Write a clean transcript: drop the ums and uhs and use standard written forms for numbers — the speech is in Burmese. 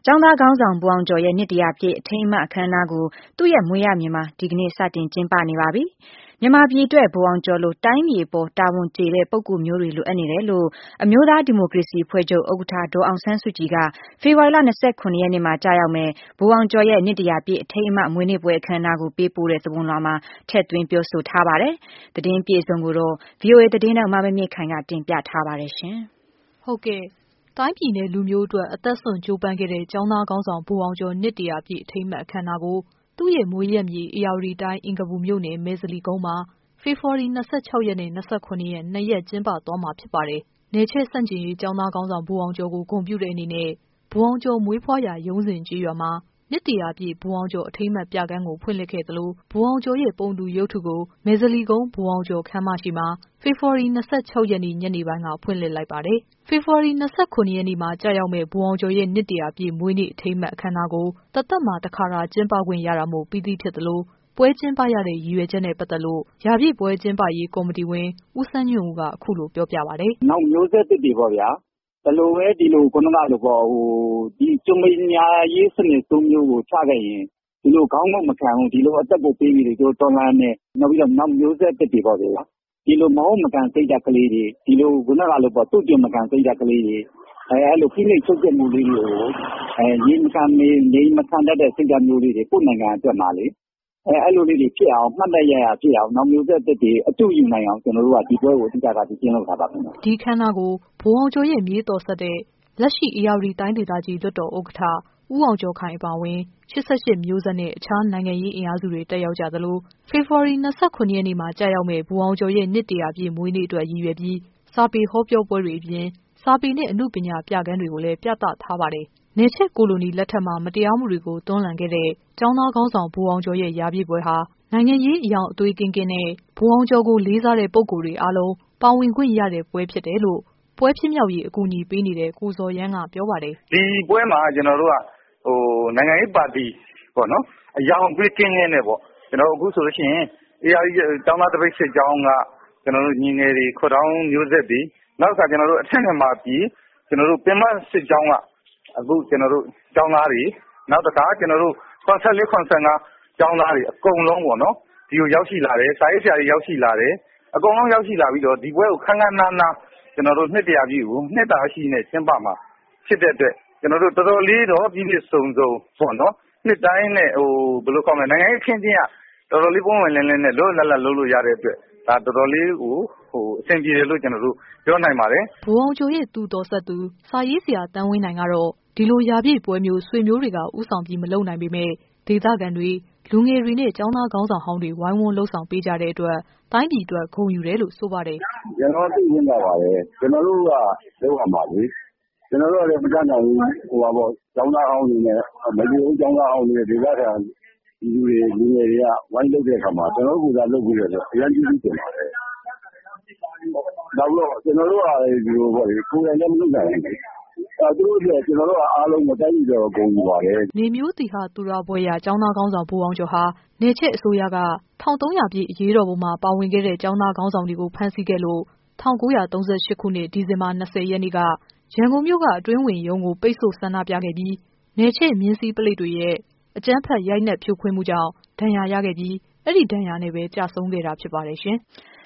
ကျောင်းသားခေါင်းဆောင်ဗိုလ်အောင်ကျော်ရဲ့နှစ်တရာပြည့်အထိမ်းအမှတ်အခမ်းအနားကိုသူ့ရဲ့မွေးရမြေမှာဒီကနေ့စတင်ကျင်းပနေပါပြီ။မြန်မာပြည်အတွက်ဗိုလ်အောင်ကျော်လိုတိုင်းပြည်ပေါ်တာဝန်ကျေတဲ့ပုဂ္ဂိုလ်မျိုးတွေလိုအပ်နေတယ်လို့အမျိုးသားဒီမိုကရေစီအဖွဲ့ချုပ်ဥက္ကဋ္ဌဒေါ်အောင်ဆန်းစုကြည်ကဖေဖော်ဝါရီလ29ရက်နေ့မှာကြာရောက်မယ်ဗိုလ်အောင်ကျော်ရဲ့နှစ်တရာပြည့်အထိမ်းအမှတ်မွေးနေ့ပွဲအခမ်းအနားကိုပေးပို့တဲ့သဘွန်လွှာမှာထည့်သွင်းပြောဆိုထားပါတယ်။သတင်းပြေဆုံးကိုတော့ VOA သတင်းထောက်မမြင့်ခိုင်ကတင်ပြထားပါတယ်ရှင်။ဟုတ်ကဲ့တိုင်းပြည်နဲ့လူမျိုးအတွက်အသက်ဆွန့်ကြိုးပမ်းခဲ့တဲ့ကျောင်းသားခေါင်းဆောင်ဗိုလ်အောင်ကျော်နှစ်တရာပြည့်အထိမ်းအမှတ်အခမ်းအနားကိုသူ့ရဲ့မွေးရပ်မြေဧရာဝတီတိုင်းအင်္ဂပူမြို့နယ်မဲဇလီကုန်းမှာဖေဖော်ဝါရီ26ရက်နဲ့29ရက်2ရက်ကျင်းပသွားမှာဖြစ်ပါတယ်။နယ်ချဲ့ဆန့်ကျင်ရေးကျောင်းသားခေါင်းဆောင်ဗိုလ်အောင်ကျော်ကိုဂုဏ်ပြုတဲ့အနေနဲ့ဗိုလ်အောင်ကျော်မွေးဖွားရာရုံးစဉ်ကျေးရွာမှာနှစ်တရာပြည့်ဗိုလ်အောင်ကျော်အထိမ်းအမှတ်ပြခန်းကိုဖွင့်လှစ်ခဲ့သလိုဗိုလ်အောင်ကျော်ရဲ့ပုံတူရုပ်ထုကိုမဲဇလီကုန်းဗိုလ်အောင်ကျော်ခမ်းမရှိမှာဖေဖော်ဝါရီ26ရက်နေ့ညနေပိုင်းကဖွင့်လှစ်လိုက်ပါတယ်။ဖေဖော်ဝါရီ29ရက်နေ့မှာကြာရောက်မဲ့ဗိုလ်အောင်ကျော်ရဲ့နှစ်တရာပြည့်မွေးနေ့အထိမ်းအမှတ်အခမ်းအနားကိုတသက်မှာတစ်ခါကျင်းပခွင့်ရတာမို့ပြီးသည့်ဖြစ်သလိုပွဲကျင်းပရတဲ့ရည်ရွယ်ချက်နဲ့ပတ်သက်လို့ရာပြည့်ပွဲကျင်းပရေးကော်မတီဝင်ဦးစန်းညွန့်ဦးကအခုလိုပြောပြပါတယ်။နောက်မျိုးဆက်တစ်တွေပေါ့ဗျာဘယ်လိုပဲဒီလိုခုနကလိုပေါ့ဒီကျွမညာရေးစနစ်သုံးမျိုးကိုချခဲ့ရင်ဒီလိုခေါင်းငုံမခံဘူးဒီလိုအသက်ကိုပေးပြီးတော့တော်လန်းနေနောက်ပြီးတော့နောက်မျိုးဆက်တစ်တွေပေါ့ဗျာဒီလိုမဟုတ်မကန်စိတ်ဓာတ်ကလေးတွေဒီလိုခုနကလိုပေါ့သူ့ကြမကန်စိတ်ဓာတ်ကလေးတွေအဲ့လိုဖိနှိပ်ချုပ်ချက်မှုလေးတွေကိုရေမခံနေမခံတတ်တဲ့စိတ်ဓာတ်မျိုးလေးတွေကိုနိုင်ငံအတွက်မှာလေအဲ့လိုလေးတွေဖြစ်အောင်မှတ်တရရဖြစ်အောင်နောက်မျိုးဆက်တစ်တွေအတူယူနိုင်အောင်ကျွန်တော်တို့ကဒီပွဲကိုအဓိကဒီကျင်းလုပ်ထားပါခင်ဗျဒီခမ်းနားကိုဗိုလ်အောင်ကျော်ရဲ့မြေတော်ဆက်တဲ့လက်ရှိဧရာဝတီတိုင်းဒေသကြီးလွှတ်တော်ဥက္ကဋ္ဌဦးအောင်ကျော်ခိုင်အပါအဝင်88မျိုးဆက်နဲ့အခြားနိုင်ငံရေးအင်အားစုတွေတက်ရောက်ကြသလိုဖေဖော်ဝါရီ29ရက်နေ့မှာကြာရောက်မဲ့ဗိုလ်အောင်ကျော်ရဲ့နှစ်တရာပြည့်မွေးနေ့အတွက်ရည်ရွယ်ပြီးစာပေဟောပြောပွဲတွေအပြင်စာပေနဲ့အမှုပညာပြခန်းတွေကိုလည်းပြသထားပါတယ်။နယ်ချဲ့ကိုလိုနီလက်ထက်မှာမတရားမှုတွေကိုတွန်းလှန်ခဲ့တဲ့ကျောင်းသားခေါင်းဆောင်ဗိုလ်အောင်ကျော်ရဲ့ရာပြည့်ပွဲဟာနိုင်ငံရေးအယောင်အသွေးကင်းကင်းနဲ့ဗိုလ်အောင်ကျော်ကိုလေးစားတဲ့ပုဂ္ဂိုလ်တွေအားလုံးပါဝင်ခွင့်ရတဲ့ပွဲဖြစ်တယ်လို့ပွဲဖြစ်မြောက်ရေးအကူအညီပေးနေတဲ့ကိုဇော်ရမ်းကပြောပါတယ်။ဒီပွဲမှာကျွန်တော်တို့ကနိုင်ငံရေးပါတီပေါ့နော်အယောင်အသွေးကင်းကင်းနဲ့ပေါ့ကျွန်တော်အခုဆိုလို့ရှိရင်ARDကျောင်းသားတပိတ်စစ်ကျောင်းကကျွန်တော်တို့ညီငယ်တွေခွတ်တောင်းမျိုးဆက်တွေနောက်တစ်ခါကျွန်တော်တို့အထက်မြန်မာပြည်ကျွန်တော်တို့ပင်မစစ်ကျောင်းကအခုကျွန်တော်တို့ကျောင်းသားတွေနောက်တစ်ခါကျွန်တော်တို့84 85ကျောင်းသားတွေအကုန်လုံးပေါ့နော်ဒီကိုရောက်ရှိလာတယ်စာရေးဆရာတွေရောက်ရှိလာတယ်အကုန်လုံးရောက်ရှိလာပြီးတော့ဒီပွဲကိုခန်းခန်းနားနားကျွန်တော်တို့နှစ်တရာပြည့်ကိုနှစ်တာရှိနဲ့ကျင်းပမှာဖြစ်တဲ့အတွက်ကျွန်တော်တို့တော်တော်လေးတော့ပြည့်ပြည့်စုံစုံပေါ့နော်နှစ်တိုင်းနဲ့ဘယ်လိုခေါ်မလဲနိုင်ငံရေးခင်းချင်းကတော်တော်လေးပုံဝင်လင်းလင်းနဲ့လွတ်လပ်လပ်လုပ်လို့ရတဲ့အတွက်ဒါတော်တော်လေးကိုအဆင်ပြေတယ်လို့ကျွန်တော်တို့ပြောနိုင်ပါတယ်ဗိုလ်အောင်ကျော်ရဲ့သူတော်ဆက်သူစာရေးဆရာတန်းဝင်းနိုင်ကတော့ဒီလိုရာပြည့်ပွဲမျိုးဆွေမျိုးတွေကဥဆောင်ပြီးမလုပ်နိုင်ပေမဲ့ဒေသခံတွေလူငယ်တွေနဲ့ကျောင်းသားခေါင်းဆောင်ဟောင်းတွေဝိုင်းဝန်းလှုပ်ဆောင်ပေးကြတဲ့အတွက်တိုင်းပြည်အတွက်ဂုဏ်ယူတယ်လို့ဆိုပါတယ်ကျွန်တော်သိရင်းပါပါတယ်ကျွန်တော်တို့ကလုပ်ရမှာလေကျွန်တော်တို့လည်းမတတ်နိုင်ဘူးဟိုပါပေါ့ကျောင်းသားဟောင်းတွေနဲ့မဒီဦးကျောင်းသားဟောင်းတွေဒေသခံလူငယ်တွေကဝိုင်းလုပ်တဲ့အခါမှာကျွန်တော်တို့ကလုပ်ပြီးတော့အရင်ကြီးတင်ပါတယ်နောက်တော့ကျွန်တော်တို့ကဒီလိုပေါ့လေကိုယ်တိုင်လည်းမလုပ်နိုင်ဘူးသူတို့ကကျွန်တော်တို့ကအားလုံးမတိုက်ပြီးတော့ဂုဏ်ယူပါတယ်နေမျိုးတီဟာသူရဘွဲရကျောင်းသားခေါင်းဆောင်ဗိုလ်အောင်ကျော်ဟာနေချက်အစိုးရက1300ပြည့်အရေးတော်ပုံမှာပါဝင်ခဲ့တဲ့ကျောင်းသားခေါင်းဆောင်တွေကိုဖမ်းဆီးခဲ့လို့1938ခုနှစ်ဒီဇင်ဘာ20ရက်နေ့ကရန်ကုန်မြို့ကအတွင်းဝင်ရုံးကိုပိတ်ဆို့ဆန္ဒပြခဲ့ပြီးနေချက်မြင်းစည်းပလိတ်တွေရဲ့အကြမ်းဖက်ရိုက်နှက်ဖြိုခွင်းမှုကြောင့်ဒဏ်ရာရခဲ့ပြီးအဲ့ဒီဒဏ်ရာနဲ့ပဲကြာဆုံးခဲ့တာဖြစ်ပါတယ်ရှင်။